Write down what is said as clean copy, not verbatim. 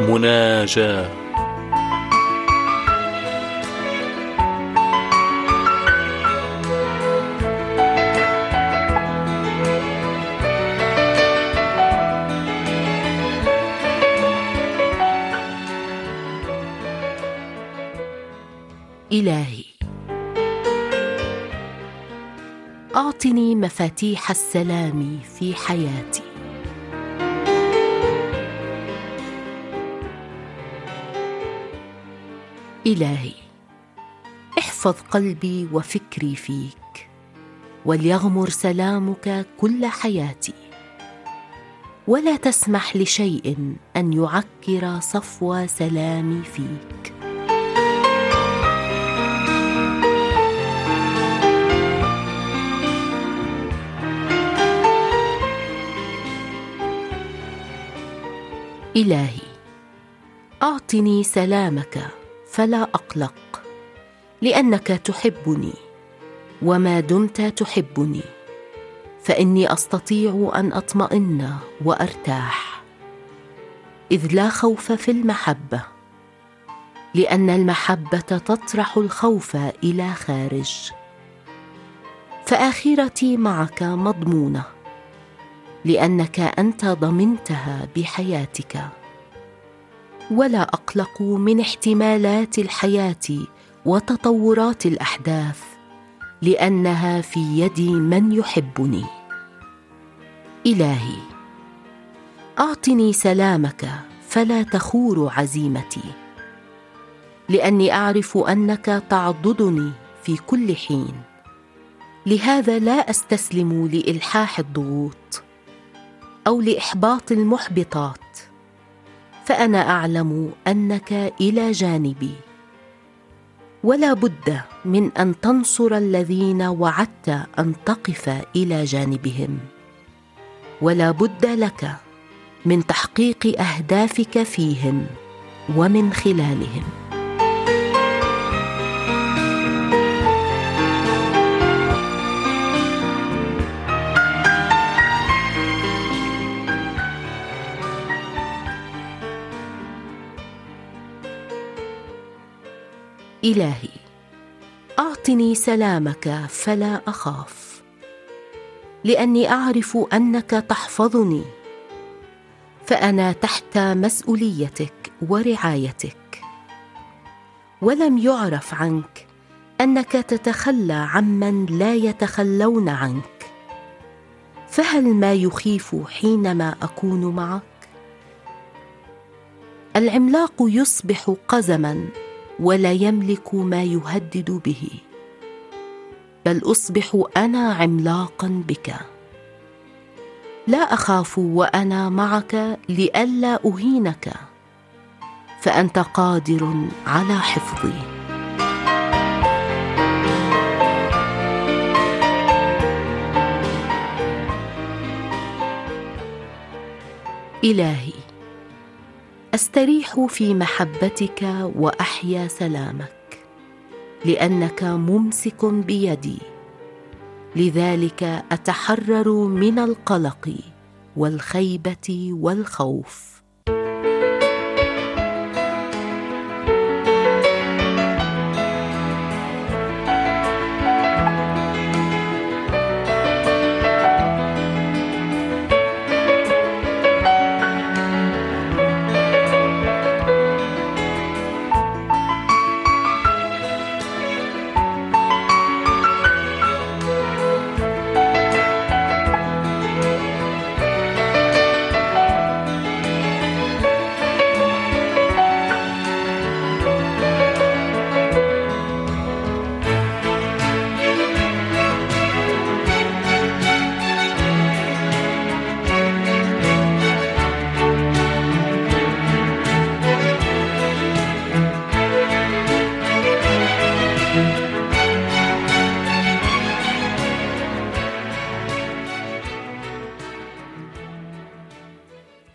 مناجاة. إلهي، أعطني مفاتيح السلام في حياتي. إلهي، احفظ قلبي وفكري فيك، وليغمر سلامك كل حياتي، ولا تسمح لشيء أن يعكر صفو سلامي فيك. إلهي، أعطني سلامك فلا أقلق، لأنك تحبني، وما دمت تحبني فإني أستطيع أن أطمئن وأرتاح، إذ لا خوف في المحبة، لأن المحبة تطرح الخوف إلى خارج. فآخرتي معك مضمونة، لأنك أنت ضمنتها بحياتك، ولا أقلق من احتمالات الحياة وتطورات الأحداث، لأنها في يد من يحبني. إلهي، أعطني سلامك فلا تخور عزيمتي، لأني أعرف أنك تعضدني في كل حين، لهذا لا أستسلم لإلحاح الضغوط أو لإحباط المحبطات، فأنا أعلم أنك إلى جانبي، ولا بد من أن تنصر الذين وعدت أن تقف إلى جانبهم، ولا بد لك من تحقيق أهدافك فيهم ومن خلالهم. إلهي، أعطني سلامك فلا أخاف، لأني أعرف أنك تحفظني، فأنا تحت مسؤوليتك ورعايتك، ولم يعرف عنك أنك تتخلى عمن لا يتخلون عنك، فهل ما يخيف حينما أكون معك؟ العملاق يصبح قزما ولا يملك ما يهدد به، بل أصبح أنا عملاقا بك. لا أخاف وأنا معك لئلا أهينك، فأنت قادر على حفظي. إلهي، أستريح في محبتك وأحيا سلامك، لأنك ممسك بيدي، لذلك أتحرر من القلق والخيبة والخوف.